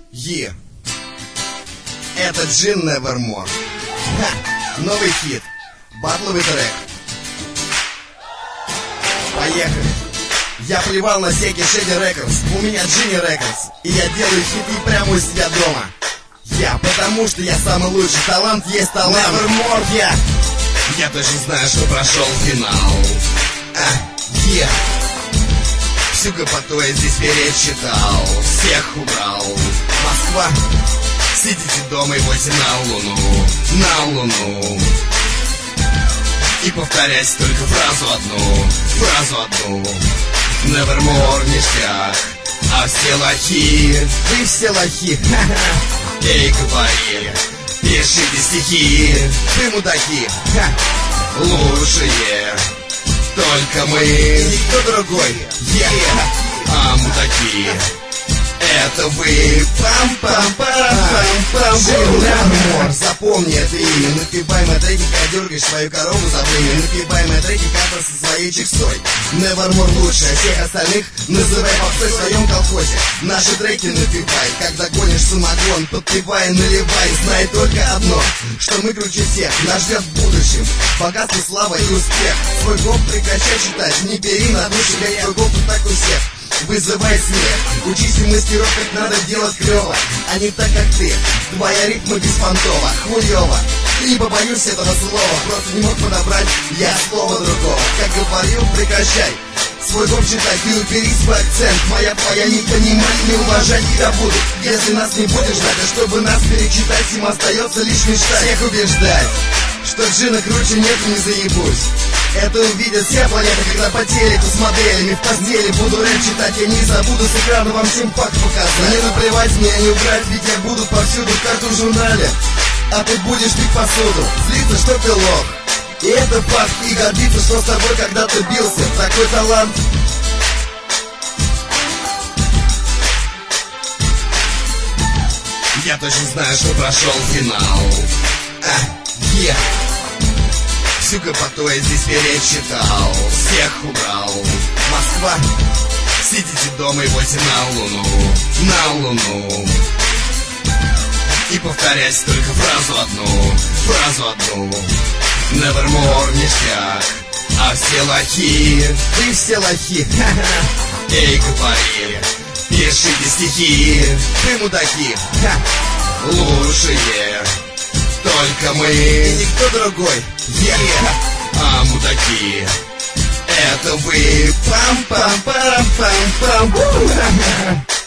Е. Это Джин Невермор. Новый хит. Батловый трек. Поехали. Я плевал на всякие Шеди Рекордс. У меня Джинни Рекордс. И я делаю хиты прямо у себя дома. Потому что я самый лучший. Талант есть талант. Невермор, я точно знаю, что прошел финал. Всю гопоту я здесь перечитал. Всех убрал. Москва, сидите дома и войте на луну. На луну. И повторяйте только фразу одну. Nevermore ништяк, а все лохи. Вы все лохи. Эй, говори, пишите стихи. Вы мудаки. Лучшие только мы, никто другой. А мудаки это вы. Пам-пам-пам-пам-пам. Nevermore, запомни это имя. Напивай мои треки, когда дергаешь свою корову за время. Напивай мои треки, как со своей чексой. Nevermore лучше всех остальных. Называй попсой в своем колхозе. Наши треки напивай, когда гонишь самогон. Подпивай, наливай, знай только одно, что мы круче всех. Нас ждет в будущем богатство, слава и успех. Свой гоп прекращай читать, не бери на душу, ведь твой гоп так у всех вызывает смех. Учись у мастеров, как надо делать клево, а не так, как ты. Твоя ритма беспонтова, хуёво. Либо боюсь этого слова, просто не мог подобрать я слова другого. Как говорил, прекращай свой гоп читать и убери свой акцент. Моя твоя не понимать, не уважать тебя будут. Если нас не будешь ждать, а чтобы нас перечитать, им остается лишь мечтать. Всех убеждать, что Джина круче нет, не заебусь. Это увидят все планеты, когда по телеку с моделями в постели буду рэп читать, я не забуду с экрана вам всем факт показать. Мне наплевать, меня не убрать, ведь я буду повсюду в каждом журнале. А ты будешь пить посуду, злиться, что ты лох. И это факт, и гордиться, что с тобой когда-то бился. Такой талант. Я точно знаю, что прошел финал. Всю гопоту я здесь перечитал. Всех убрал. Москва, сидите дома и войте на луну. На луну. И повторяйте только фразу одну. Nevermore ништяк, а все лохи. Вы все лохи. Эй, говори, пишите стихи. Вы мудаки. Лучшие только мы, и никто другой. А мудаки это вы. Пам-пам-пам-пам-пам.